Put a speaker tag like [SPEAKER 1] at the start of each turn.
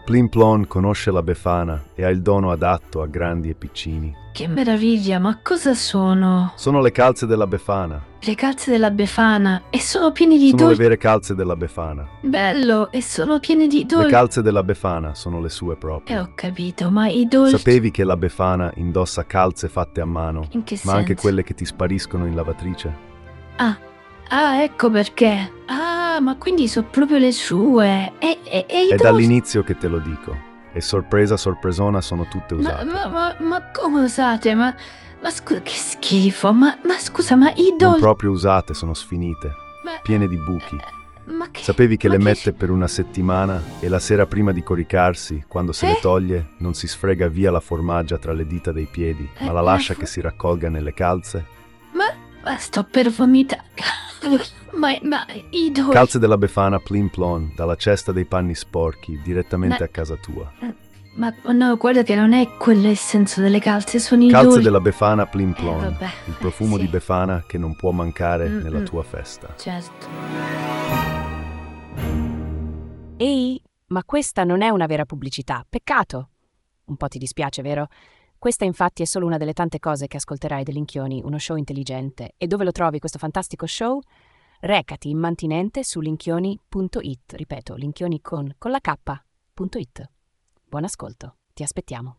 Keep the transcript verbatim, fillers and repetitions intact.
[SPEAKER 1] Plin Plon conosce la Befana e ha il dono adatto a grandi e piccini.
[SPEAKER 2] Che meraviglia, ma cosa sono?
[SPEAKER 1] Sono le calze della Befana.
[SPEAKER 2] Le calze della Befana e sono piene di
[SPEAKER 1] Sono le
[SPEAKER 2] dolci.
[SPEAKER 1] vere calze della Befana.
[SPEAKER 2] Bello, e sono piene di
[SPEAKER 1] Le
[SPEAKER 2] dolci.
[SPEAKER 1] calze della Befana sono le sue
[SPEAKER 2] E
[SPEAKER 1] proprie.
[SPEAKER 2] ho capito, ma i dolci...
[SPEAKER 1] Sapevi che la Befana indossa calze fatte a mano,
[SPEAKER 2] In che
[SPEAKER 1] ma anche
[SPEAKER 2] senso?
[SPEAKER 1] quelle che ti spariscono in lavatrice?
[SPEAKER 2] Ah, ah, ecco perché. Ah, ma quindi sono proprio le sue. E, e, e i
[SPEAKER 1] È
[SPEAKER 2] dolci...
[SPEAKER 1] dall'inizio che te lo dico. E sorpresa sorpresona sono tutte
[SPEAKER 2] Ma,
[SPEAKER 1] usate.
[SPEAKER 2] ma, ma, ma come usate? Ma, ma scusa, che schifo. Ma, ma scusa, ma i
[SPEAKER 1] Non
[SPEAKER 2] dolci...
[SPEAKER 1] proprio usate, sono sfinite,
[SPEAKER 2] Ma,
[SPEAKER 1] piene di buchi.
[SPEAKER 2] ma che...
[SPEAKER 1] Sapevi che
[SPEAKER 2] ma
[SPEAKER 1] le
[SPEAKER 2] che-
[SPEAKER 1] mette per una settimana e la sera prima di coricarsi, quando se le
[SPEAKER 2] Eh?
[SPEAKER 1] toglie, non si sfrega via la formaggio tra le dita dei piedi, ma
[SPEAKER 2] Eh,
[SPEAKER 1] la
[SPEAKER 2] la
[SPEAKER 1] lascia
[SPEAKER 2] fo-
[SPEAKER 1] che si raccolga nelle calze?
[SPEAKER 2] Ma, ma sto per vomitare. Ma, ma i dolci...
[SPEAKER 1] Calze della Befana Plin Plon, dalla cesta dei panni sporchi, direttamente
[SPEAKER 2] Ma-
[SPEAKER 1] a casa tua.
[SPEAKER 2] Ma no, guarda che non è quello il senso delle calze, sono i
[SPEAKER 1] Calze
[SPEAKER 2] dolci.
[SPEAKER 1] della Befana Plin
[SPEAKER 2] Eh,
[SPEAKER 1] Plon,
[SPEAKER 2] vabbè,
[SPEAKER 1] il profumo
[SPEAKER 2] sì.
[SPEAKER 1] di Befana che non può mancare
[SPEAKER 2] Mm,
[SPEAKER 1] nella
[SPEAKER 2] mm.
[SPEAKER 1] tua festa.
[SPEAKER 2] Certo.
[SPEAKER 3] Ehi, ma questa non è una vera pubblicità, peccato. Un po' ti dispiace, vero? Questa infatti è solo una delle tante cose che ascolterai dell'Inchioni, uno show intelligente. E dove lo trovi questo fantastico show? Recati immantinente su linchioni punto it, ripeto, linchioni con, con la K, punto it. Buon ascolto, ti aspettiamo.